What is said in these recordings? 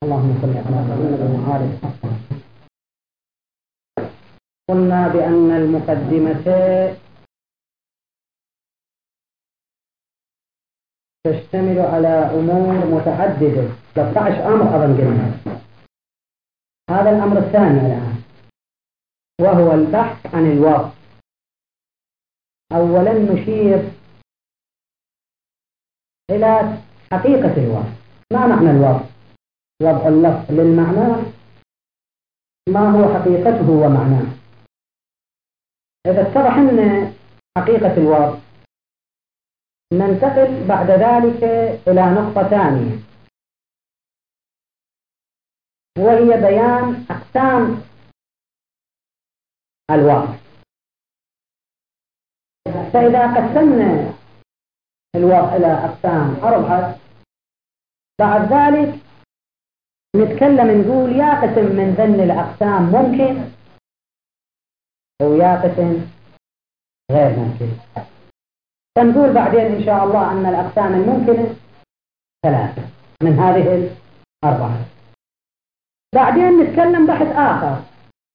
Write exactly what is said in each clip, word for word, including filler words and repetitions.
اللهم صل على محمد وعلى آله. قلنا بأن المقدمة تشتمل على أمور متعددة، ثلاثة عشر أمر أظن قلنا. هذا الأمر الثاني الآن، وهو البحث عن الوضع. أولا نشير إلى حقيقة الوضع. ما معنى الوضع؟ وضع اللفظ للمعنى، ما هو حقيقته ومعناه. إذا اتضح لنا حقيقة الوضع ننتقل بعد ذلك إلى نقطة ثانية، وهي بيان أقسام الوضع. فإذا قسمنا الوضع إلى أقسام أربعة، بعد ذلك نتكلم نقول يا قسم من ذن الأقسام ممكن أو يا قسم غير ممكن. فنقول بعدين إن شاء الله أن الأقسام الممكنة ثلاثة من هذه الأربعة. بعدين نتكلم بحث آخر،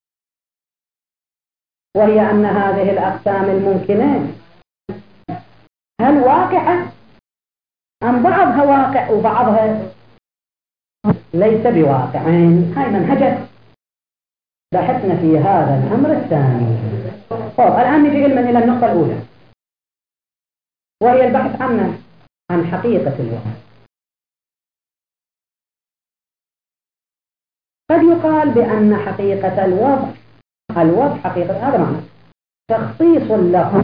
وهي أن هذه الأقسام الممكنة هل واقعة أم بعضها واقع وبعضها ليس بواقعين. هاي منهجة بحثنا في هذا الأمر الثاني. طيب الآن نجي من إلى النقطة الأولى، وهي البحث عن عن حقيقة الوضع. قد يقال بأن حقيقة الوضع الوضع حقيقة، هذا معنى تخصيص اللفظ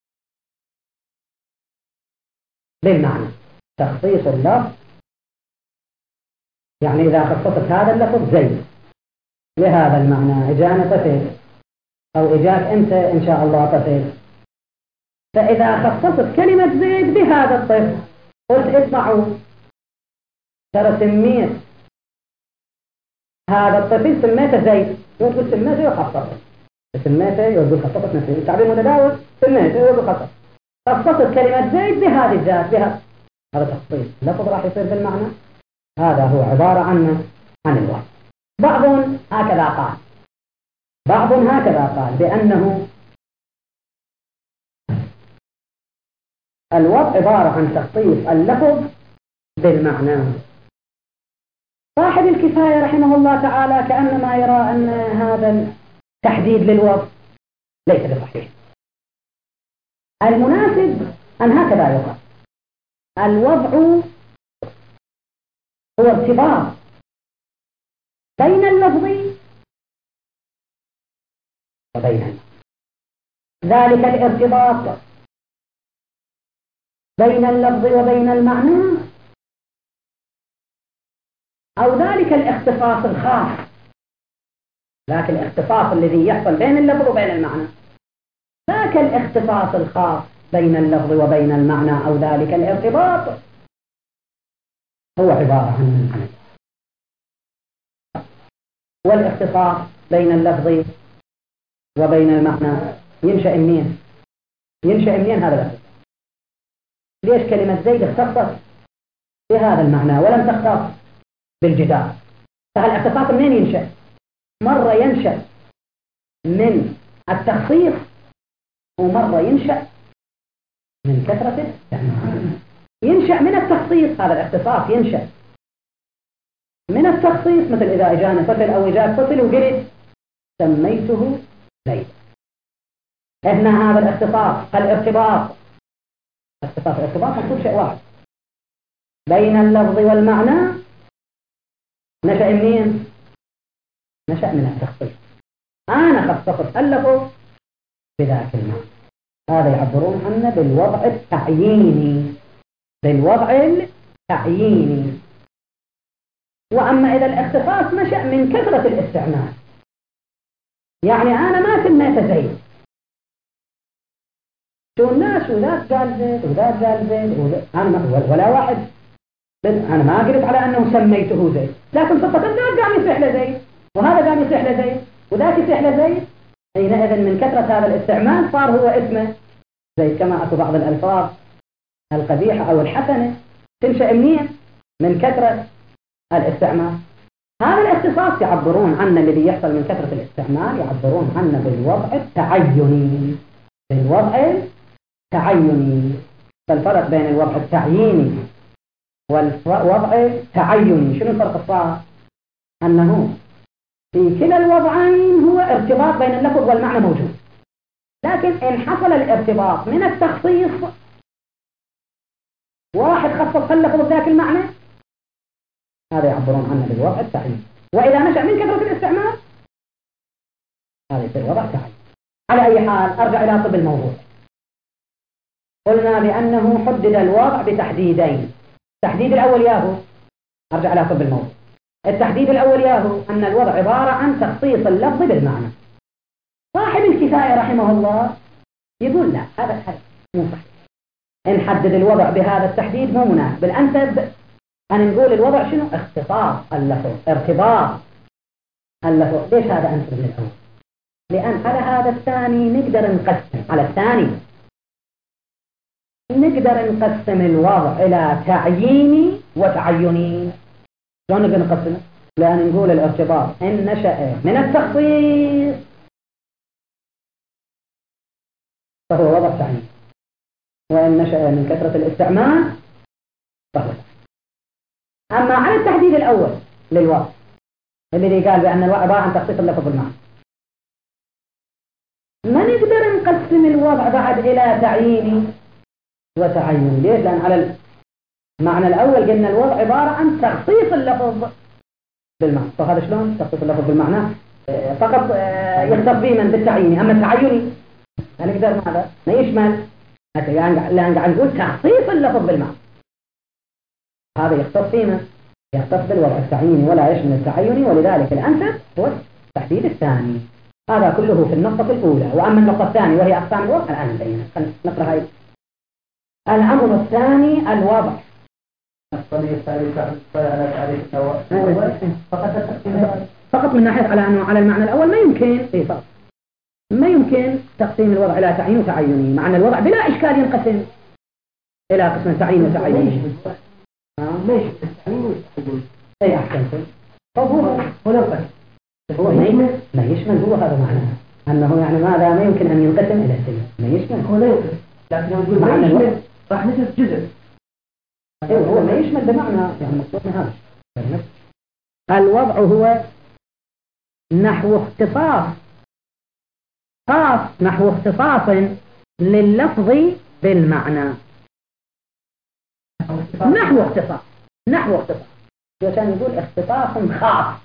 بالمعنى. تخصيص اللفظ يعني إذا خصصت هذا اللفظ زيد لهذا المعنى، إجانا طفل أو إجاك أنت إن شاء الله طفل، فإذا خصصت كلمة زيد بهذا الطفل قلت اسمعوا ترى سميت هذا الطفل سميته زيد، وتقول سميته وخصصت سميته يقول خصصت نفسه، تعبير متداول سميته يقول خصصت خصصت كلمة زيد بهذه الذات بها. هذا تخصيص لفظ راح يصير بالمعنى. هذا هو عبارة عن عن الوضع. بعض هكذا قال بعض هكذا قال بأنه الوضع عبارة عن تخصيص اللفظ بالمعنى. صاحب الكفاية رحمه الله تعالى كأنما يرى أن هذا التحديد للوضع ليس بصحيح. المناسب أن هكذا يقال الوضع هو ارتباط بين اللفظ وبين المعنى. ذلك الارتباط بين اللفظ وبين المعنى أو ذلك الاختصاص الخاص، ذاك الاختصاص الذي يحصل بين اللفظ وبين المعنى، ذاك الاختصاص الخاص بين اللفظ وبين المعنى أو ذلك الارتباط هو عبارة عن المعنى. والاختصاص بين اللفظ وبين المعنى ينشأ منين؟ ينشأ منين هذا الاختصاص؟ ليش كلمة زيد اختصت بهذا المعنى ولم تختص بالجدار؟ فالاختصاص منين ينشأ؟ مرة ينشأ من التخصيص ومرة ينشأ من كثرة الاستعمال. ينشأ من التخصيص، هذا الاختصاص ينشأ من التخصيص، مثل إذا إجانا طفل أو إجاك طفل وقلت سميته زيد. هنا هذا الاختصاص الارتباط اختصاص الارتباط مقصود شيء واحد بين اللفظ والمعنى نشأ منين؟ نشأ من التخصيص. أنا خصصت اللفظ بذاك المعنى. هذا يعبرون عنه بالوضع التعييني بالوضع التعييني. وأما إذا الاختصاص نشأ من كثرة الاستعمال، يعني أنا ما سميت زيد، شو الناس وذاك قال زيد وذاك قال زيد أنا ولا واحد، أنا ما قلت على أنه سميته زيد، لكن صفة ذاك قام يصيح لزيد وهذا قام يصيح لزيد وذاك يصيح لزيد. حينئذ من كثرة هذا الاستعمال صار هو اسمه زيد. كما أكو بعض الألفاظ القبيحة أو الحسنة تنشأ منين؟ من كثرة الاستعمال. هذا الاختصاص يعبرون عنه الذي يحصل من كثرة الاستعمال، يعبرون عنه بالوضع التعيني. بالوضع التعيني. فالفرق بين الوضع التعييني والوضع التعيني شنو الفرق الصار؟ أنه في كلا الوضعين هو ارتباط بين اللفظ والمعنى موجود، لكن إن حصل الارتباط من التخصيص، واحد خصص اللفظ بذاك المعنى، هذا يعبرون عنه بالوضع التعييني. وإذا نشأ من كثرة الاستعمال هذا يصير وضع تعييني. على أي حال أرجع إلى طب الموضوع. قلنا بأنه حدد الوضع بتحديدين. التحديد الأول ياهو، أرجع إلى طب الموضوع. التحديد الأول ياهو أن الوضع عبارة عن تخصيص اللفظ بالمعنى. صاحب الكفاية رحمه الله يقول لا، هذا الحد مو صحيح. إن حدد الوضع بهذا التحديد مو مناسب. الأنسب أن نقول الوضع شنو؟ اختصاص اللفظ، ارتباط اللفظ. ليش هذا أنسب من الأول؟ لأن على هذا الثاني نقدر نقسم، على الثاني نقدر نقسم الوضع إلى تعييني وتعيني. شلون نقدر نقسمه؟ لأن نقول الارتباط إن نشأ من التخصيص فهو وضع تعييني، وإن نشأ من كثرة الاستعمال فهو تعييني. أما على التحديد الأول للوضع الذي قال بأن الوضع عبارة عن تخصيص اللفظ بالمعنى، ما نقدر نقسم الوضع بعد إلى تعييني وتعيني. ليش؟ لأن على المعنى الأول قلنا الوضع عبارة عن تخصيص اللفظ بالمعنى. فهذا شلون تخصيص اللفظ بالمعنى؟ فقط يختص به من بالتعييني. أما التعيني ما نقدر ماذا؟ ما يشمل، لأن قاعد نقول تخصيص اللفظ بالمعنى، هذا يختص فيما يختص بالوضع التعييني ولا يشمل التعيني. ولذلك الأنسب هو التحديد الثاني. هذا كله في النقطة الأولى. وأما النقطة الثانية وهي أقسام الوضع الآن نبينها. نقرأ هاي. الأمر الثاني الوضع. فقط من ناحية على أنه على المعنى الأول ما يمكن إيه فقط ما يمكن تقسيم الوضع إلى تعيين وتعيني، مع أن الوضع بلا إشكال ينقسم إلى قسم تعيين وتعيني. ليش التعيين والتعيين؟ أي أحسن. طب هو هو القسم هو ما يشمل ما يشمل هو هذا معناه أنه يعني ماذا ما يمكن أن ينقسم إلى شيء ما يشمل. هو لا يمكن، لكن يقول ما يشمل راح نشوف جزء. أيوه هو ما يشمل بمعنى يعني مقصود هذا. الوضع هو نحو اختصاص خاص، نحو اختصاص لللفظ بالمعنى. نحو اختصاص نحو اختصاص عشان نقول اختصاص خاص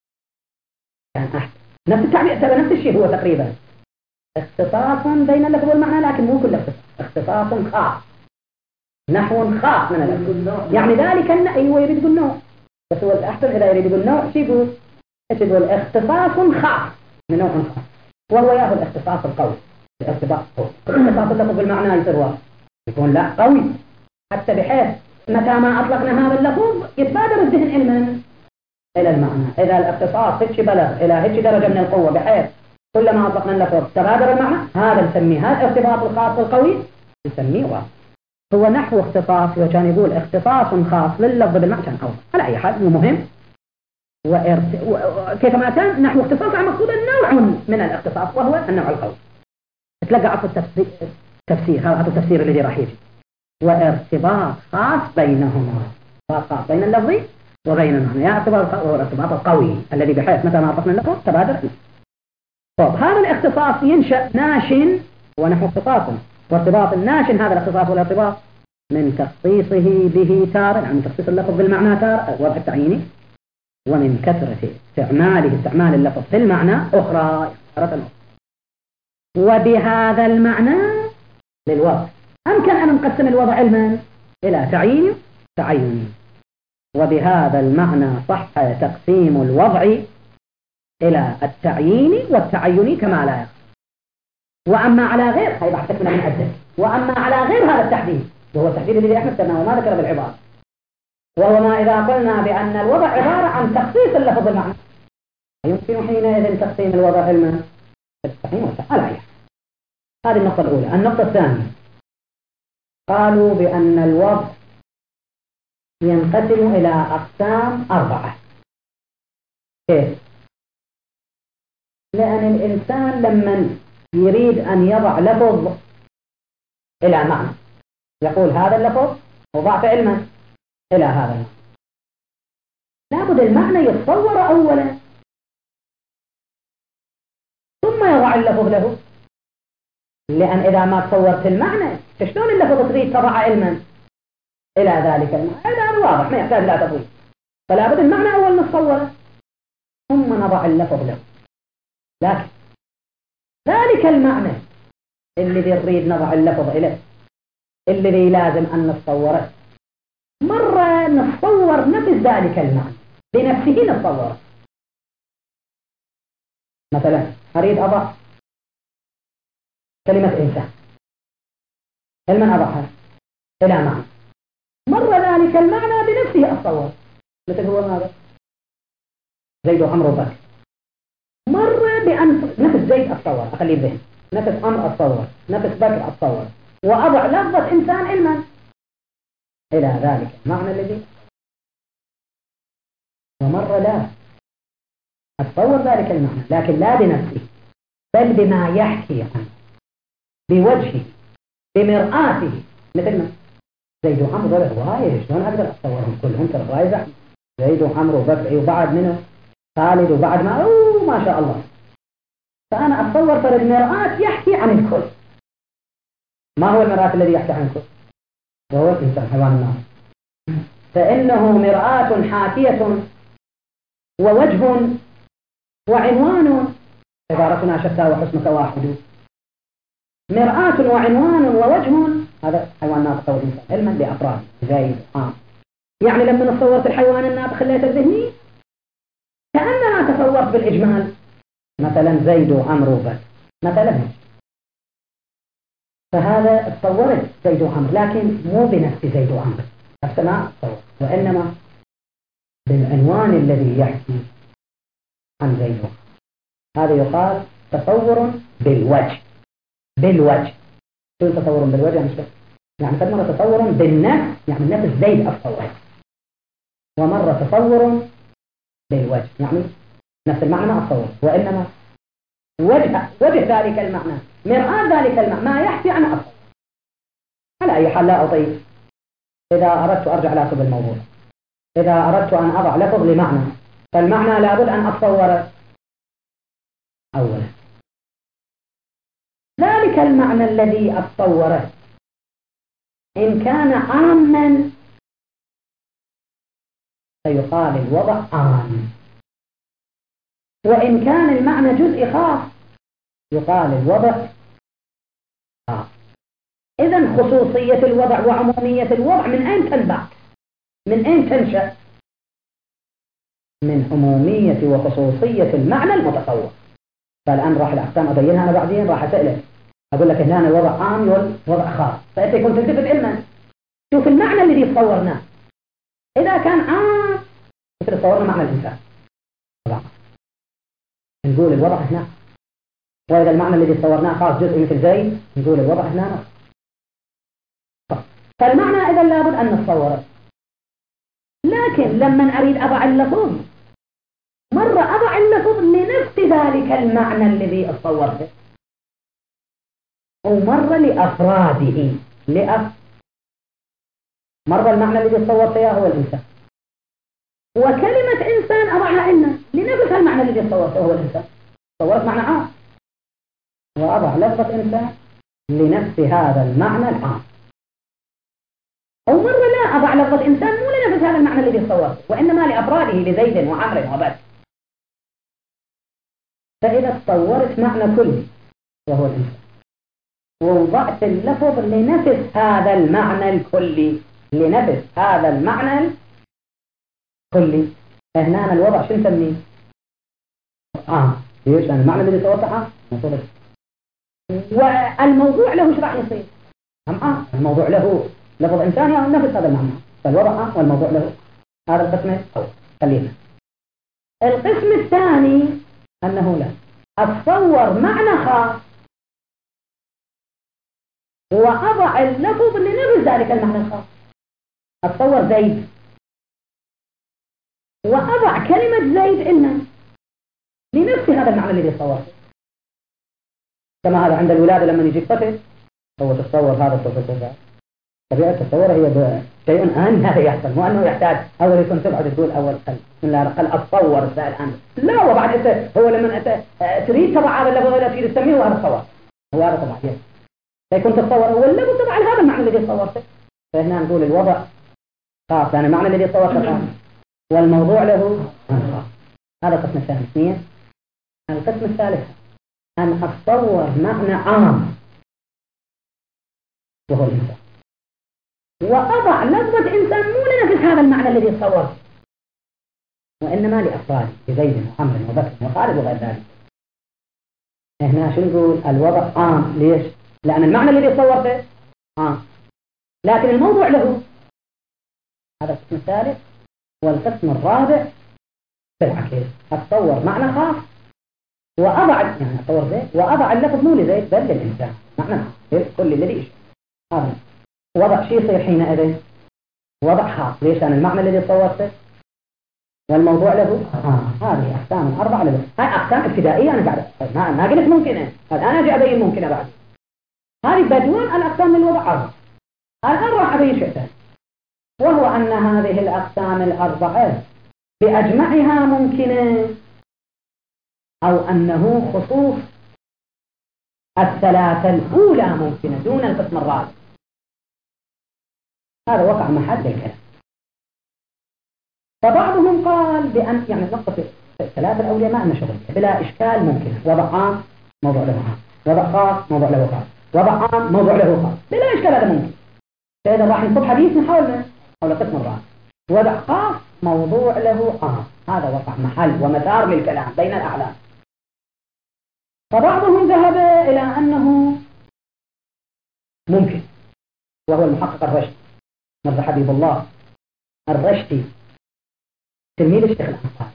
يعني أحسن. نفس التعبير ترى نفس الشيء هو تقريبا اختصاص بين اللفظ والمعنى، لكن مو كل اختصاص. اختصاص خاص، نحو خاص من اللفظ. يعني ذلك أن أيوه يريد يقول نوع، بس هو الأحسن إذا يريد يقول نوع شو يقول؟ ايش يقول؟ اختصاص خاص من نوع خاص، وهو ياخذ الاختصاص القوي. الاختصاص القوي الاختصاص اللفظ بالمعنى يصير واحد يكون لا قوي، حتى بحيث متى ما أطلقنا هذا اللفظ يتبادر الذهن علما إلى المعنى. إذا الاختصاص هيك بلغ إلى هيك درجة من القوة بحيث كلما أطلقنا اللفظ تبادر المعنى، هذا نسميه هذا الارتباط الخاص القوي نسميه واحد. هو نحو اختصاص، وكان يقول اختصاص خاص لللفظ بالمعنى كان أول. على أي حال هو مهم. وإرت... و... كيفما كان نحو اختصاص مقصود نوع من الاختصاص وهو النوع القوي. تلقى عطف التفسير تفسير هذا عطف التفسير الذي راح يجي. وارتباط خاص بينهما، خاص بين اللفظ وبين المعنى. يا ارتباط هو الارتباط القوي الذي بحيث متى ما أطلقنا اللفظ تبادر. طب هذا الاختصاص ينشأ ناشن ونحو اختصاص، وارتباط الناشن هذا الاختصاص والارتباط من تخصيصه به تارة، يعني تخصيص اللفظ بالمعنى تارة الوضع التعييني، ومن كثرة استعماله استعمال اللفظ في المعنى أخرى أخرى. وبهذا المعنى للوضع أمكن أن نقسم الوضع علما إلى تعيين تعيني. وبهذا المعنى صح تقسيم الوضع إلى التعيين والتعيني كما لا يخفى. وأما على غير هاي بحثنا من عدة. وأما على غير هذا التحديد وهو التحديد الذي احنا ذكرناه وما ذكر بالعبارة، وهو ما إذا قلنا بأن الوضع عبارة عن تخصيص اللفظ بالمعنى يمكن حينئذ تقسيم الوضع علما التعيين والتعيين. هذه النقطة الأولى. النقطة الثانية قالوا بأن الوضع ينقسم إلى أقسام أربعة. كيف؟ لأن الإنسان لما يريد أن يضع لفظ إلى معنى يقول هذا اللفظ وضعت علما إلى هذا المعنى، لابد المعنى يتصور أولا ثم يضع اللفظ له. لأن إذا ما تصورت المعنى شلون اللفظ تريد تضع علما إلى ذلك المعنى؟ هذا واضح ما يحتاج لا تطويل. فلا بد المعنى أول نتصوره ثم نضع اللفظ له. لكن ذلك المعنى الذي نريد نضع اللفظ إليه الذي لازم أن نتصوره، مرة نتصور نفس ذلك المعنى بنفسه نتصوره. مثلا أريد أضع كلمة إنسان، علما أضعها إلى معنى، مرة ذلك المعنى بنفسه أتصور. مثل هو ماذا؟ زيد وعمر وبكر. مرة بأن نفس زيد أتصور أخليه بذهن، نفس عمر أتصور، نفس بكر أتصور، وأضع لفظة إنسان علما إلى ذلك المعنى الذي. ومرة لا أتصور ذلك المعنى لكن لا بنفسه بل بما يحكي عنه بوجهه بمرآته. مثل ما زيد وعمر رواية شلون أقدر أتصورهم كلهم رواية زحمة، زيد وعمر وبكر وبعد منه خالد وبعد ما أوه ما شاء الله. فأنا أتصور فرد مرآة يحكي عن الكل. ما هو المرآة الذي يحكي عن الكل؟ وهو الإنسان حيوان النار. فإنه مرآة حاكية ووجه وعنوان، عبارتنا شتى وحسنك واحد. مرآة وعنوان ووجه، هذا حيوان ناطق والإنسان علما بأفراد زيد عام. يعني لما نصورت الحيوان الناطق خليته الذهني كأننا تصورت بالإجمال مثلا زيد وعمر وبكر مثلا. فهذا تصورت زيد وعمر لكن مو بنفس زيد وعمر نفس ما تصور، وإنما بالعنوان الذي يحكي عن زيد وعمر. هذا يقال تصور بالوجه. بالوجه شو تصور بالوجه؟ مش يعني قد مرة تصور بالنفس يعني نفس زيد أتصور، ومرة تصور بالوجه يعني نفس المعنى ما أتصور، وإنما وجه وجه ذلك المعنى مرآة ذلك المعنى ما يحكي عن أصل. على أي حال لا أطيل. إذا أردت أرجع لأصل الموضوع، إذا أردت أن أضع لفظ لمعنى فالمعنى لابد أن أتصوره أولا. ذلك المعنى الذي أتصوره إن كان عاما فيقال الوضع عام، وإن كان المعنى جزء خاص يقال الوضع خاص. إذن خصوصية الوضع وعمومية الوضع من أين تنبع؟ من أين تنشأ؟ من عمومية وخصوصية المعنى المتصور. فالآن راح الأحكام أبينها أنا بعدين راح أسألك أقول لك هنا الوضع عام والوضع خاص، فأنت يكون تلتفت علما شوف المعنى الذي تصورناه. إذا كان عام مثل تصورنا معنى الإنسان نقول الوضع هنا، وإذا المعنى الذي تصورناه خاص جزء مثل زيد نقول الوضع هنا. فالمعنى إذا لابد أن نتصوره. لكن لما أريد أضع اللفظ مرة أضع اللفظ لنفس ذلك المعنى الذي أتصورته، ومرة لأفراده لأف... مرة المعنى الذي تصورته إياه هو الإنسان، وكلمة إنسان أضعها إن لنفس المعنى الذي تصورته هو الإنسان. تصورت معنى عام وأضع لفظة إنسان لنفس هذا المعنى العام. أو مرة لا أضع لفظة إنسان مو لنفس هذا المعنى الذي تصورته وإنما لأفراده لزيد وعمر وبكر. فإذا تصورت معنى كلي وهو الإنسان ووضعت اللفظ لنفس هذا المعنى الكلي لنفس هذا المعنى الكلي، هنا الوضع شو نسميه؟ آه ليش؟ لأن المعنى الذي تصورته آه مصورت. والموضوع له شو راح يصير؟ أم آه الموضوع له لفظ إنسان يعني نفس هذا المعنى، فالوضع آه والموضوع له هذا القسم أول. خلينا القسم الثاني أنه لا أتصور معنى خاص وأضع اللفظ لنفس ذلك المعنى الخاص. أتصور زيد وأضع كلمة زيد إن لنفس هذا المعنى الذي تصورته. كما هذا عند الولادة لما يجي طفل هو تصور هذا الطفل، طبيعة التصور هي شيء آن هذا يحصل، مو أنه يحتاج أول يكون تبعد تقول أول قل من لا قل أتصور الآن، لا وبعد أنت هو لما أنت تريد تضع هذا اللفظ ولا تريد تسميه هذا التصور، هو هذا طبعا يس فيكون تتصور أول لفظ طبعا هذا المعنى الذي تصورته. فهنا نقول الوضع خاص يعني المعنى الذي تصورته خاص والموضوع له خاص. هذا القسم الثاني. اثنين القسم الثالث أن أتصور معنى عام وهو الإنسان، وأضع لفظة إنسان مو لنفس هذا المعنى الذي تصورته وإنما لأفراد لزيد وعمر وبكر وخالد وغير ذلك. هنا شو نقول الوضع عام. ليش؟ لأن المعنى الذي تصورته عام لكن الموضوع له. هذا القسم الثالث. والقسم الرابع بالعكس أتصور معنى خاص وأضع يعني أتصور زيد وأضع اللفظ مو لزيد بل للإنسان معنى كل الذي يشبه. هذا وضع شيء يصير حينئذ وضع خاص. ليش؟ لأن المعنى الذي تصورته والموضوع له آه. هذه أقسام أربعة له. هاي أقسام ابتدائية أنا قاعد ما, ما قلت ممكنة الآن أجي أبين ممكنة بعد. هذه بدون الأقسام للوضع أربعة. الآن راح أبين شيء ثاني وهو أن هذه الأقسام الأربعة بأجمعها ممكنة أو أنه خصوص الثلاثة الأولى ممكنة دون القسم الرابع. هذا وقع محل الكلام. فبعضهم قال بأن يعني نقطة الثلاثة الأولى ما أن شغل بلا إشكال ممكنة. وضع عام موضوع له عام، وضع خاص موضوع له خاص، وضع عام موضوع له خاص بلا إشكال هذا ممكن. فإذا راح نصب حديث نحاول حول القسم الرابع. وضع خاص موضوع له عام. هذا وقع محل ومسار للكلام بين الأعلام. فبعضهم ذهب إلى أنه ممكن وهو المحقق الرشدي مرضى حبيب الله الرشدي تلميذ الشيخ الأنصاري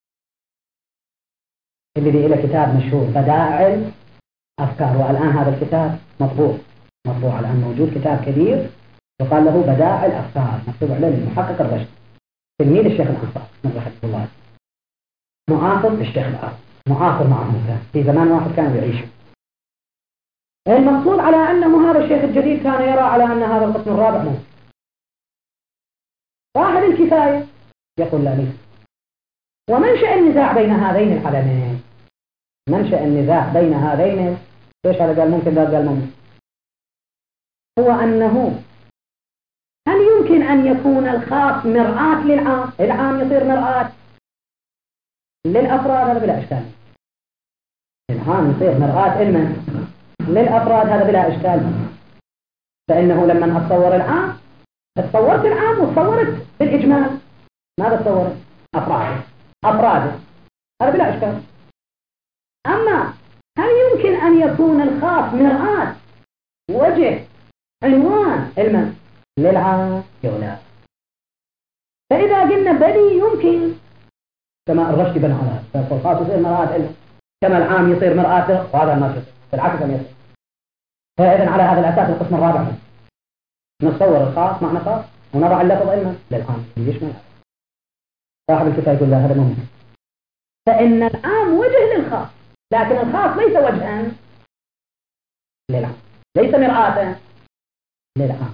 الذي له كتاب مشهور بدائع الأفكار. والآن هذا الكتاب مطبوع مطبوع الآن موجود كتاب كبير يقال له بدائع الأفكار مكتوب عليه المحقق الرشدي تلميذ الشيخ الأنصاري مرضى حبيب الله معاصر الشيخ الأنصاري معاصر معهم كان في زمان واحد كانوا يعيشوا. المقصود على أنه هذا الشيخ الجديد كان يرى على أن هذا القسم الرابع ممكن. صاحب الكفاية يقول لا ليس. ومنشأ النزاع بين هذين العلمين منشأ النزاع بين هذين ليش هذا قال ممكن هذا قال ممكن هو أنه هل يمكن أن يكون الخاص مرآة للعام؟ العام يصير مرآة للأفراد. هذا بلا إشكال. العام يصير مرآة علما للأفراد. هذا بلا إشكال. فإنه لما أتصور العام تصورت العام وتصورت بالإجمال. ماذا تصورت؟ أفراد أفراد هذا بلا إشكال. أما هل يمكن أن يكون الخاص مرآة وجه عنوان علما للعام؟ يولا. فإذا قلنا بلي يمكن كما الرشدي بن على فالخاص يصير مرآة علما كما العام يصير مرآة وهذا ما يصير بالعكس أن يصير. فإذا على هذا الأساس القسم الرابع نصور الخاص معنى خاص ونضع اللفظ علما للعام يشمل. صاحب الكتاب يقول لا هذا ممكن. فإن العام وجه للخاص لكن الخاص ليس وجها للعام ليس مرآة للعام.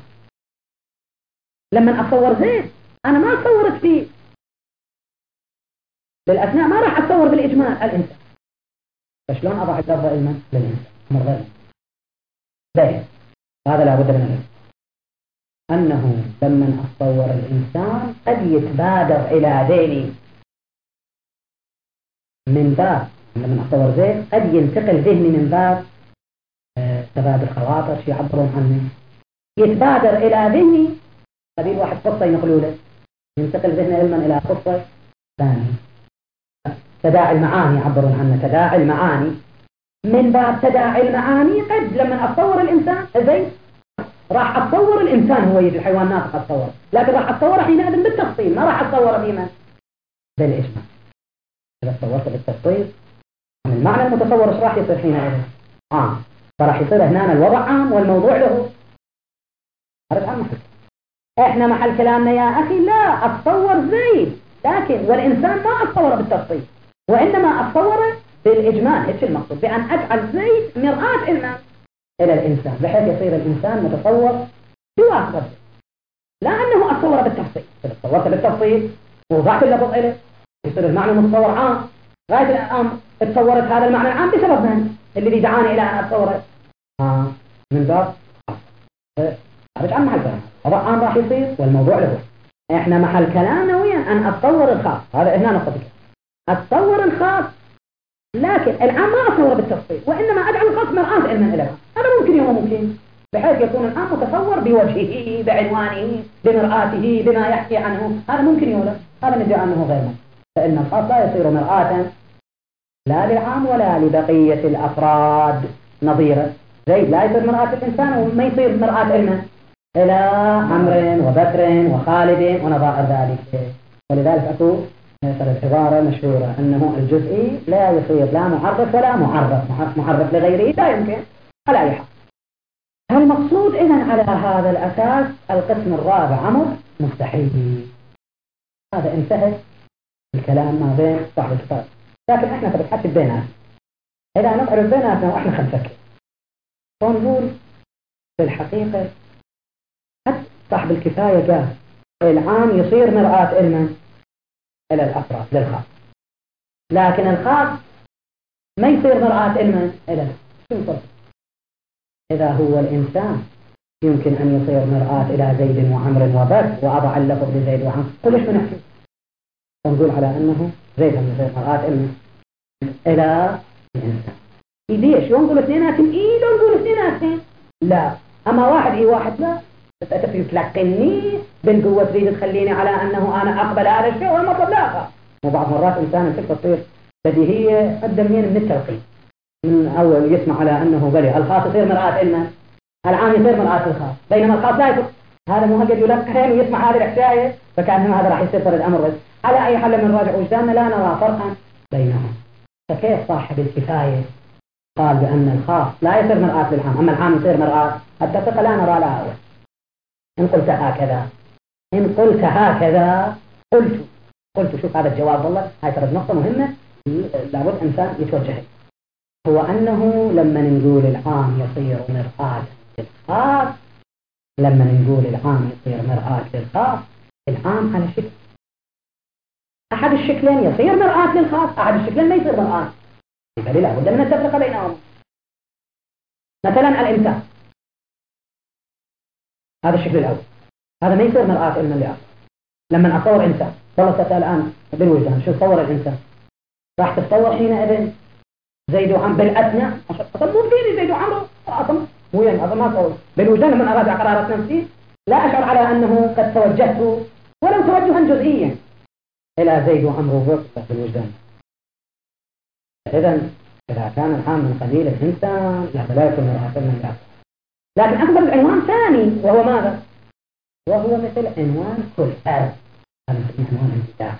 لما أصور زيد أنا ما صورت فيه بالأثناء ما راح أتصور بالإجمال الإنسان. فشلون أضع اللفظ علما للإنسان مرة زيد. هذا لا بد من العلم أنه لما أتصور الإنسان قد يتبادر إلى ذهني من باب لما أتصور زيد قد ينتقل ذهني من باب تبادر خواطر شيء يعبرون عنه يتبادر إلى ذهني قبيل واحد قصة ينقلوا له ينتقل ذهني علما إلى قصة ثانية تداعي المعاني يعبرون عنه تداعي المعاني من باب تداعي المعاني. قد لما أتصور الإنسان زيد راح أتصور الإنسان هو يجي الحيوان ناطق أتصور لكن راح أتصور حينئذ بالتفصيل ما راح أتصور بما بالإجمال. إذا تصورت بالتفصيل المعنى المتصور إيش راح يصير حينئذ عام. فراح يصير هنا الوضع عام والموضوع له. هذا عام محل. إحنا محل كلامنا يا أخي لا أتصور زيد لكن والإنسان ما أتصور بالتفصيل وإنما أتصور بالإجمال هيك المقصود بأن أجعل زيد مرآة إلنا إلى الإنسان بحيث يصير الإنسان متصور بواسطة، لا أنه أتصور بالتفصيل. إذا تصورت بالتفصيل ووضعت اللفظ إليه يصير المعنى متصور عام. غاية الآن اتصورت هذا المعنى العام بسبب من الذي دعاني إلى أن أتصوره آه من باب خارج عن محل كلام. وضع عام راح يصير والموضوع له. إحنا محل كلامنا ويا أن أتصور الخاص، هذا هنا نقطة أتصور الخاص، لكن العام ما أتصور بالتفصيل وإنما أجعل الخاص مرآة علما إلى هذا ممكن يوم ممكن بحيث يكون العام متصور بوجهه بعنوانه بمرآته بما يحكي عنه. هذا ممكن يولد، هذا ندعي أنه غير ممكن، فإن الخاص لا يصير مرآة لا للعام ولا لبقية الأفراد. نظيره زيد لا يصير مرآة الإنسان وما يصير مرآة علما إلى عمرو وبكر وخالد ونظائر ذلك. ولذلك أقول صارت عبارة مشهورة أنه الجزئي لا يصير لا معرف ولا معرف، معرف لغيره لا يمكن على أي حال. المقصود إذن على هذا الأساس القسم الرابع عمر مستحيل. هذا انتهى الكلام ما بين صاحب الكتاب، لكن احنا بنحكي بيناتنا. إذا نقعد بيناتنا وإحنا خنفكر ونقول في الحقيقة حتى صاحب الكفاية قال العام يصير مرآة علما إلى الأفراد للخاص، لكن الخاص ما يصير مرآة علما إلى شو. إذا هو الإنسان يمكن أن يصير مرآة إلى زيد وعمر وبكر وأضع اللفظ بزيد وعمر، كلش بنحكي ونقول على أنه زيد يصير مرآة علما إلى الإنسان. ليش ونقول اثنيناتهم إيه لو نقول اثنيناتهم لا، أما واحد إيه واحد لا، بس أتفي تلقني بالقوة تريد تخليني على أنه أنا أقبل هذا الشيء والمطلب لا. وبعض مرات إنسان الفكرة تصير بديهية قدمين من التلقين من أول يسمع على أنه بلي الخاص يصير مرآة علما العام يصير مرآة الخاص، بينما الخاص لا يصير. هذا مو هكذا يلقن ويسمع هذه الحكاية فكأنه هذا راح يصير فرد الأمر. بس على أي حال من راجع وجداننا لا نرى فرقا بينهم. فكيف صاحب الكفاية قال بأن الخاص لا يصير مرآة للعام أما العام يصير مرآة؟ الدقيقة لا نرى لها أول. إن قلت هكذا إن قلت هكذا قلت قلت شوف هذا الجواب والله هاي ترى نقطة مهمة لابد إنسان يتوجه، هو أنه لما نقول العام يصير مرآة للخاص لما نقول العام يصير مرآة للخاص العام على شكل أحد الشكلين يصير مرآة للخاص، أحد الشكلين ما يصير مرآة، بل لا بد من التفرقة بينهم. مثلا الإنسان هذا الشكل الأول هذا ما يصير مرآة علما لآخر. لما أصور إنسان والله تسأل الآن بالوجدان شو صور الإنسان راح تتصور حينئذ زيد وعمر بالأثناء أصلا مو فيني زيد وعمر أصلا مو يعني أصلا ما أصور بالوجدان. لما أراجع قرارات نفسي لا أشعر على أنه قد توجهت ولو توجها جزئيا إلى زيد وعمر وبكر بالوجدان. إذن إذا كان العام من قبيل الإنسان لا لا يكون مرآة علما لآخر. لكن أكبر العنوان ثاني وهو ماذا؟ وهو مثل عنوان كل فرد. هذا مثل عنوان انتداب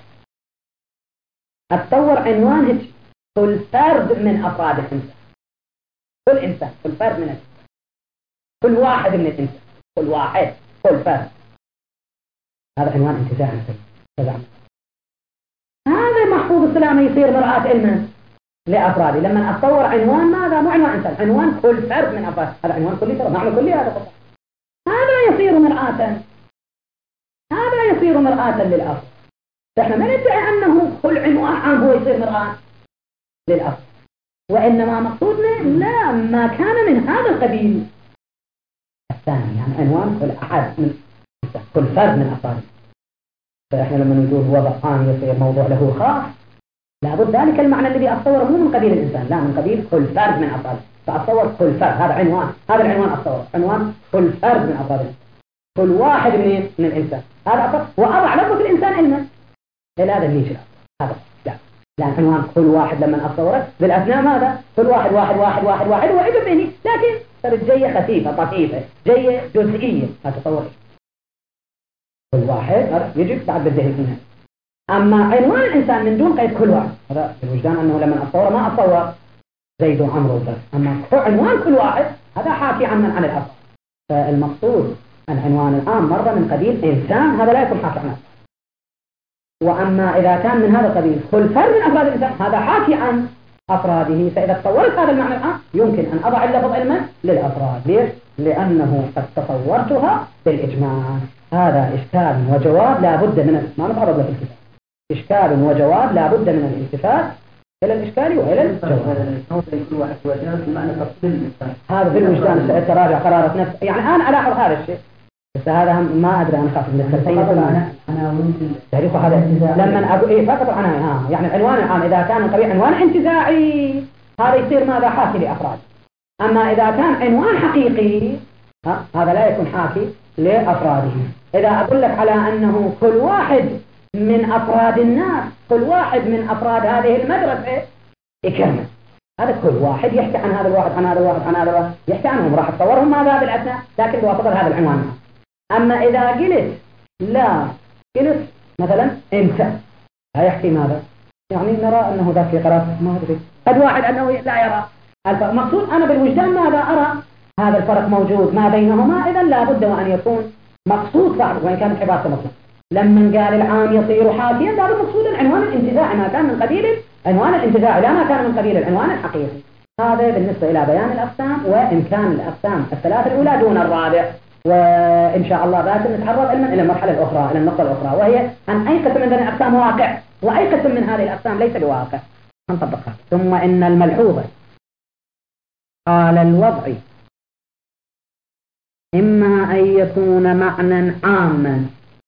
أتصور عنوان هيك كل فرد من أفراد الإنسان، كل إنسان كل فرد من الإنسان، كل واحد من الإنسان كل واحد كل فرد. هذا عنوان انتداب مثل هذا محفوظ السلامة يصير مرآة علما لأفرادي. لما أتصور عنوان ماذا؟ مو عنوان إنسان، عنوان كل فرد من أفراد. هذا عنوان كلي ترى معنى كلي هذا فقط. هذا يصير مرآة هذا يصير مرآة للأفراد. فإحنا ما ندعي أنه كل عنوان عام هو يصير مرآة للأفراد، وإنما مقصودنا لا ما كان من هذا القبيل الثاني، يعني عنوان كل أحد من كل فرد من أفراد. فإحنا لما نقول وضع عام يصير موضوع له خاص لابد ذلك المعنى الذي أتصوره مو من قبيل الإنسان، لا من قبيل كل فرد من أفراد. فأتصور كل فرد هذا عنوان، هذا العنوان أتصور عنوان كل فرد من أفراد، كل واحد من من الإنسان هذا أتصور وأضع لفظ الإنسان علما إلى هذا النيش هذا لا لأن عنوان كل واحد لما أتصوره بالأثناء ماذا؟ كل واحد واحد واحد واحد واحد وإذا بيني، لكن صارت جاية خفيفة طفيفة جاية جزئية أتصور كل واحد يجب بعد بالذهن منها. أما عنوان الإنسان من دون قيد كل واحد هذا الوجدان أنه لما أتصور ما أتصور زيد وعمر وبس، أما عنوان كل واحد هذا حاكي عن عن الأفراد. فالمقصود العنوان العام مرة من قبيل إنسان هذا لا يكون حاكي عنه، وأما إذا كان من هذا القبيل كل فرد من أفراد الإنسان هذا حاكي عن أفراده. فإذا تصورت هذا المعنى العام يمكن أن أضع اللفظ علما للأفراد. ليش؟ لأنه قد تصورتها بالإجماع. هذا إشكال وجواب لا بد من ما نتعرض له في الكتاب. إشكال وجواب لا بد من الالتفات إلى الإشكال وإلى الجواب. هذا في الوجدان تراجع قرارة نفس. يعني أنا ألاحظ هذا الشيء بس هذا ما أدري أنا خاف من التسيب. أنا أنا تعرف هذا لما أقول إيه فقط أنا ها يعني العنوان العام إذا كان قبيح عنوان انتزاعي هذا يصير ماذا حاكي لأفراد. أما إذا كان عنوان حقيقي ها هذا لا يكون حاكي لأفراده. إذا أقول لك على أنه كل واحد من أفراد الناس كل واحد من أفراد هذه المدرسة يكرمه. هذا كل واحد يحكي عن هذا الواحد عن هذا الواحد عن هذا الواحد يحكي عنهم راح تصورهم ماذا بالأثناء لكن بواسطة هذا العنوان. أما إذا قلت لا قلت مثلا أنت لا يحكي ماذا يعني نرى أنه ذاك في قرار ما أدري قد واحد أنه لا يرى المقصود. أنا بالوجدان ماذا أرى هذا الفرق موجود ما بينهما. إذا لا بد وأن يكون مقصود صعب وإن كانت عبارة مطلق. لما قال العام يصير حاكيا هذا مقصود العنوان الانتزاعي ما كان من قبيل عنوان الانتزاعي لا ما كان من قبيل العنوان الحقيقي. هذا بالنسبة إلى بيان الأقسام وإمكان الأقسام الثلاثة الأولى دون الرابع. وإن شاء الله بات نتعرض علما إلى المرحلة الأخرى إلى النقطة الأخرى وهي أن أي قسم من هذه الأقسام واقع وأي قسم من هذه الأقسام ليس بواقع نطبقها. ثم إن الملحوظة قال الوضع إما أن يكون معنى عاما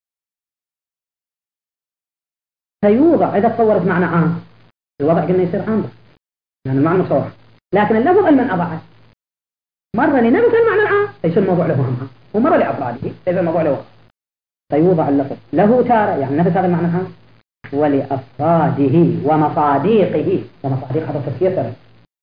فيوضع. إذا تصورت معنى عام الوضع قلنا يصير عام لأن المعنى مصور لكن اللفظ علما أضعه مرة لنفس المعنى العام فيصير الموضوع له عام ومرة لأفراده فيصير الموضوع له فيوضع اللفظ له تارة يعني نفس هذا المعنى العام ولأفراده ومصاديقه. ومصاديق هذا تفسير ترى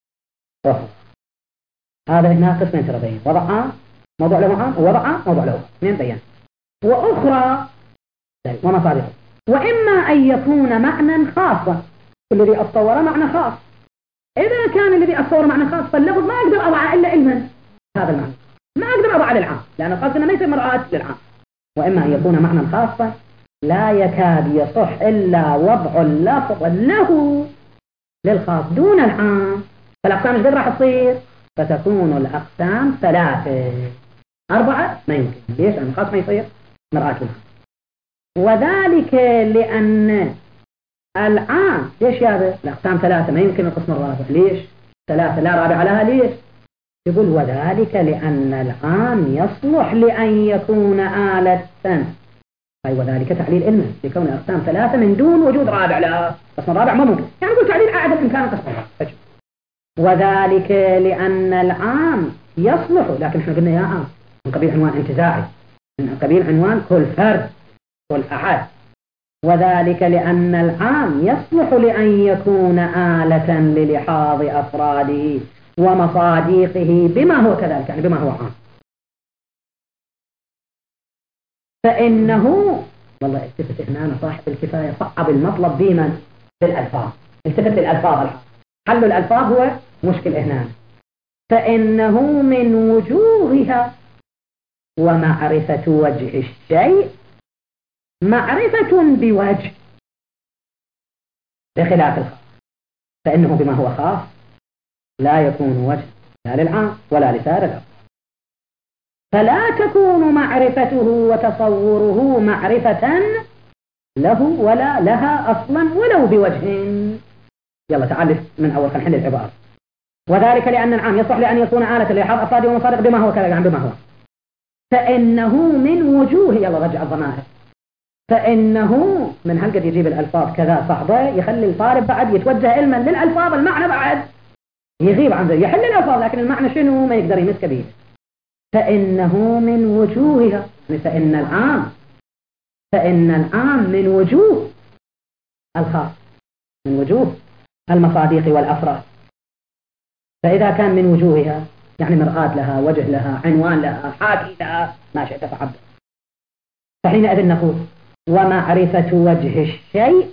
هذا هنا قسمين ترى بين وضع عام موضوع له عام ووضع موضوع له اثنين بيان وأخرى ومصاديق. وإما أن يكون معنى خاصا الذي أتصور معنى خاص. إذا كان الذي أتصور معنى خاص فاللفظ ما أقدر أضع إلا علما هذا المعنى ما أقدر أضع للعام لأن الخاص إنه ليس مرآة للعام. وإما أن يكون معنى خاصا لا يكاد يصح إلا وضع اللفظ له للخاص دون العام. فالأقسام إيش راح تصير فتكون الأقسام ثلاثة أربعة ما يمكن. ليش؟ لأن الخاص ما يصير مرآة للعام. وذلك لأن العام ليش هذا الأقسام ثلاثة ما يمكن القسم الرابع. ليش ثلاثة لا رابع لها. ليش يقول وذلك لأن العام يصلح لأن يكون آلة. أي وذلك تعليل علما لكون الأقسام ثلاثة من دون وجود رابع لها. القسم الرابع ما ممكن يعني يقول تعليل أعد الإمكان القسم الرابع. وذلك لأن العام يصلح لكن احنا قلنا يا عام من قبيل عنوان انتزاعي من قبيل عنوان كل فرد كل أحد. وذلك لأن العام يصلح لأن يكون آلة للحاظ أفراده ومصاديقه بما هو كذلك يعني بما هو عام. فإنه والله التفت هنا أنا صاحب الكفاية صعب المطلب بمن بالألفاظ. التفت للألفاظ حل الألفاظ هو مشكل هنا. فإنه من وجوهها ومعرفة وجه الشيء معرفة بوجه بخلاف الخاص. فإنه بما هو خاص لا يكون وجه لا للعام ولا لسائر الأفراد. فلا تكون معرفته وتصوره معرفة له ولا لها أصلا ولو بوجه. يلا تعال من أول خلينا نحل العبارة. وذلك لأن العام يصلح لأن يكون آلة لإحاط أفراد ومصادق بما هو كذا يعني بما هو. فإنه من وجوه يلا رجع الضمائر. فإنه من هل قد يجيب الألفاظ كذا صعبة يخلي الطالب بعد يتوجه علما للألفاظ المعنى بعد يغيب عن ذلك يحل الألفاظ لكن المعنى شنو ما يقدر يمسك به. فإنه من وجوهها فإن العام فإن العام من وجوه الخاص من وجوه المصاديق والأفراد. فإذا كان من وجوهها يعني مرآة لها وجه لها عنوان لها حاكي لها ما شئت فعبد. فحينئذ نقول ومعرفة وجه الشيء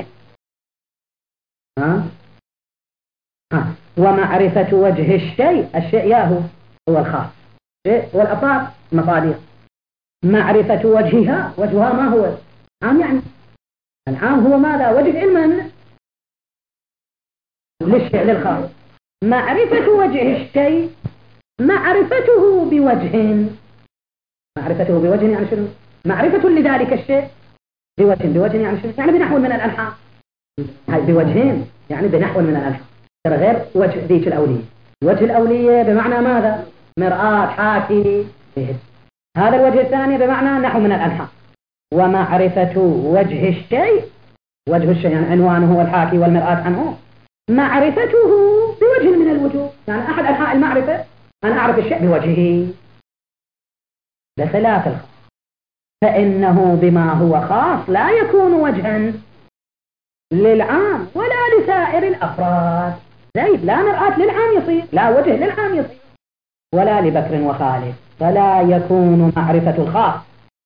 ها ها ومعرفة وجه الشيء الشيء ياهو هو الخاص والأفراد مصاديق. معرفة وجهها وجهها ما هو عام يعني العام هو ماذا وجه علما للشيء للخاص. معرفة وجه الشيء معرفته بوجه. معرفته بوجه يعني شنو؟ معرفة لذلك الشيء بوجه. بوجه يعني شنو؟ يعني بنحو من الأنحاء. هاي بوجهين يعني بنحو من الأنحاء، ترى غير وجه ذيك الأولية. وجه الأولية بمعنى ماذا؟ مرآة حاكي. هذا الوجه الثاني بمعنى نحو من الأنحاء. ومعرفة وجه الشيء، وجه الشيء يعني عنوانه والحاكي والمرآة عنه، معرفته بوجه من الوجوه. يعني أحد أنحاء المعرفة أن أعرف الشيء بوجهه، بخلاف الخاص فإنه بما هو خاص لا يكون وجها للعام ولا لسائر الأفراد. زيد لا مرآة للعام يصير، لا وجه للعام يصير، ولا لبكر وخالد. فلا يكون معرفة الخاص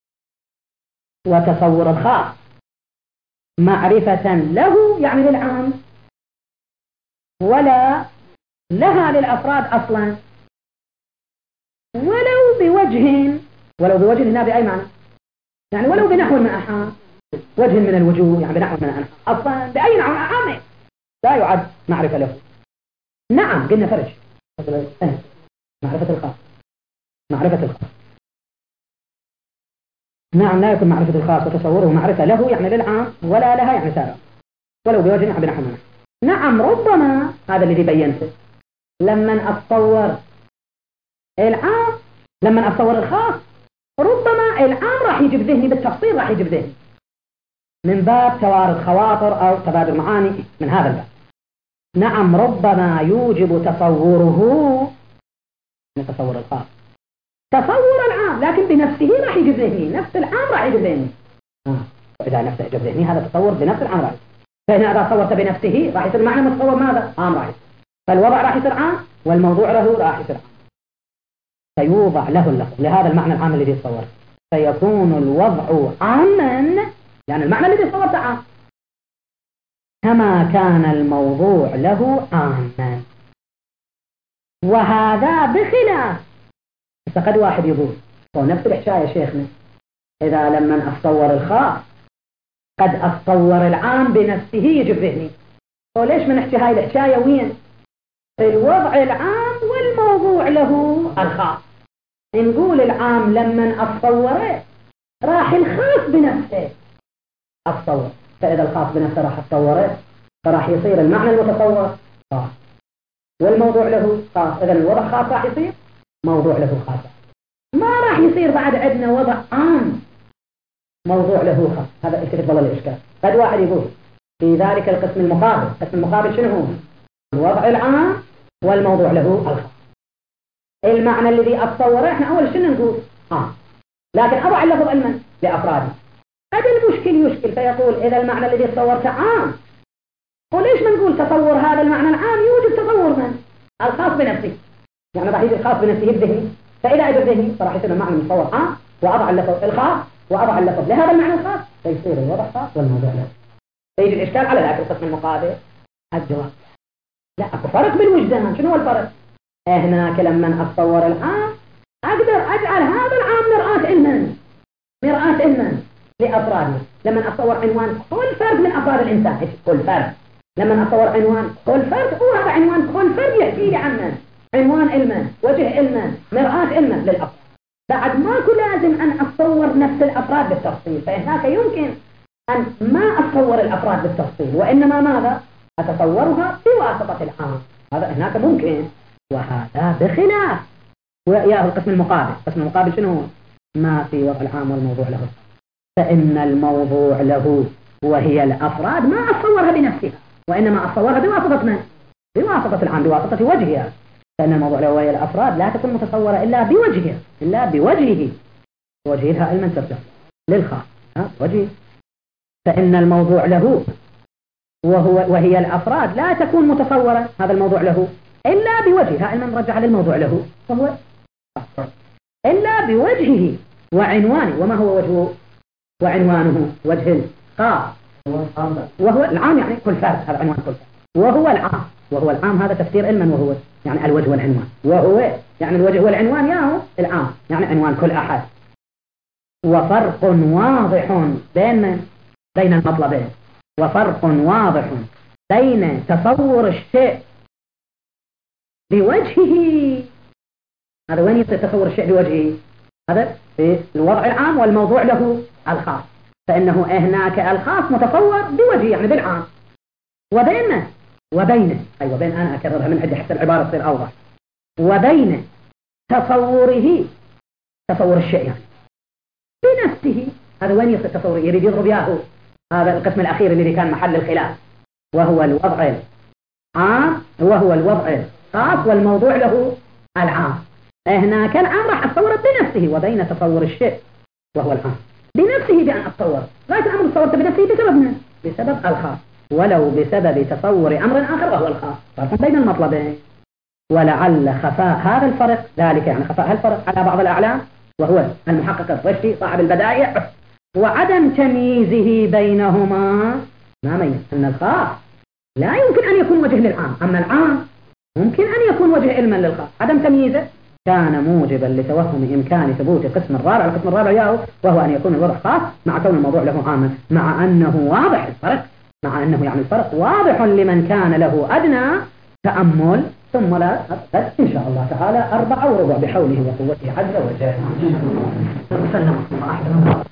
وتصور الخاص معرفة له يعني للعام، ولا لها للأفراد أصلا، ولو بوجه. ولو بوجه هنا بأي معنى؟ يعني ولو بنحو من أنحاء، وجه من الوجوه يعني بنحو من الأنحاء أصلا بأي نحو عام لا يعد معرفة له. نعم قلنا فرج معرفة الخاص. معرفة الخاص نعم لا يكون معرفة الخاص وتصوره معرفة له يعني للعام، ولا لها يعني سارة، ولو بوجه يعني بنحو منه. نعم ربما هذا الذي بينته لما أتصور العام، لما أتصور الخاص ربما العام راح يجيب ذهني بالتفصيل، راح يجيب ذهني من باب توارد خواطر أو تبادل معاني من هذا الباب. نعم ربما يوجب تصوره من تصور الخاص تصور العام، لكن بنفسه راح يجيب ذهني، نفس العام راح يجيب ذهني. إذا نفسه يجيب ذهني هذا تصور بنفس العام راح. فهنا إذا صورت بنفسه راح يصير معنى متصور ماذا؟ عام راح يصير. فالوضع راح يصير عام والموضوع له راح يصير عام، فيوضع له اللفظ لهذا المعنى العام الذي يتصور، فيكون الوضع عاما يعني المعنى الذي يتصور عام كما كان الموضوع له عاما. وهذا بخلاف فقد واحد يقول هو نفس الحكاية يا شيخنا، إذا لما أتصور الخاص قد أتصور العام بنفسه يجب ذهني. وليش من نحكي هاي الحكاية وين؟ الوضع العام والموضوع له الخاص. نقول العام لما أتصوره راح الخاص بنفسه أتصور، فإذا الخاص بنفسه راح أتصوره فراح يصير المعنى المتصور خاص والموضوع له خاص. إذا الوضع خاص راح يصير موضوع له خاص، ما راح يصير بعد عندنا وضع عام موضوع له خاص. هذا التفت والله الإشكال. قد واحد يقول في ذلك القسم المقابل، القسم المقابل شنو هو؟ الوضع العام والموضوع له الخاص. المعنى الذي أتصوره احنا أول شنو نقول آه. لكن أضع اللفظ علما لأفرادي. قد المشكل يشكل فيقول إذا المعنى الذي تصورته عام، وليش ما نقول تصور هذا المعنى العام يوجد تصور من الخاص بنفسه، يعني راح يجي الخاص بنفسه بذهني، فإذا أجد ذهني فراح يصير المعنى المتصور عام وأضع اللفظ الخاص وأضع اللفظ لهذا المعنى الخاص فيصير الوضع خاص والموضوع له. فيجي الإشكال على ذاك القسم المقابل. الجواب لا، أكو فرق بالوجدان. شنو هو الفرق؟ هناك لما أتصور العام أقدر أجعل هذا العام مرآة علما، مرآة علما لأفرادي. لما أتصور عنوان كل فرد من أفراد الإنسان، كل فرد لما أتصور عنوان كل فرد هو هذا عنوان كل فرد يحكي لي عنه، عنوان علما، وجه علما، مرآة علما للأفراد. بعد ماكو لازم أن أتصور نفس الأفراد بالتفصيل، فهناك يمكن أن ما أتصور الأفراد بالتفصيل وإنما ماذا؟ أتصورها بواسطة العام. هذا هناك ممكن، وهذا بخلاف وياه القسم المقابل. القسم المقابل شنو هو؟ ما في وضع العام والموضوع له، فإن الموضوع له وهي الأفراد ما أتصورها بنفسها وإنما أتصورها بواسطة من؟ بواسطة العام، بواسطة وجهها. فإن الموضوع له وهي الأفراد لا تكون متصورة إلا بوجهها، إلا بوجهه، وجهها علما ترجع للخاص وجهه. فإن الموضوع له وهو وهي الأفراد لا تكون متصورة هذا الموضوع له إلا بوجهها علما مرجع للموضوع له وهو إلا بوجهه وعنوانه. وما هو وجهه وعنوانه؟ وجه الخاص وهو العام يعني كل فرد، هذا عنوان كل فرد. وهو العام، وهو العام هذا تفسير علما، وهو يعني الوجه والعنوان، وهو يعني الوجه والعنوان ياهو العام يعني عنوان كل أحد. وفرق واضح بين بين المطلبين، وفرق واضح بين تصور الشيء بوجهه، هذا وين يصير تصور الشيء بوجهه؟ هذا في الوضع العام والموضوع له الخاص، فإنه هناك الخاص متصور بوجهه يعني بالعام، وبين وبين أي وبين أنا أكررها من عندي حتى العبارة تصير أوضح، وبين تصوره تصور الشيء يعني بنفسه، هذا وين يصير تصوره؟ يريد يضرب ياهو هذا القسم الأخير الذي كان محل الخلاف، وهو الوضع العام وهو الوضع الخاص والموضوع له العام. هناك العام راح أتصور بنفسه، وبين تصور الشيء وهو العام بنفسه بأن أتصور غاية الأمر تصورت بنفسه بسبب بسبب الخاص، ولو بسبب تصور أمر آخر وهو الخاص، فرق بين المطلبين. ولعل خفاء هذا الفرق ذلك يعني خفاء الفرق على بعض الأعلام وهو المحقق الرشدي صاحب البدائع، وعدم تمييزه بينهما ما ميز أن الخاص لا يمكن أن يكون وجه للعام، أما العام ممكن أن يكون وجه علما للخاص، عدم تمييزه كان موجبا لتوهم إمكان ثبوت القسم الرابع. القسم الرابع ياهو وهو أن يكون الوضع خاص مع كون الموضوع له عاما، مع أنه واضح الفرق مع أنه يعني الفرق واضح لمن كان له أدنى تأمل. ثم لا بس إن شاء الله تعالى أربعة وربع بحوله وقوته عز وجل.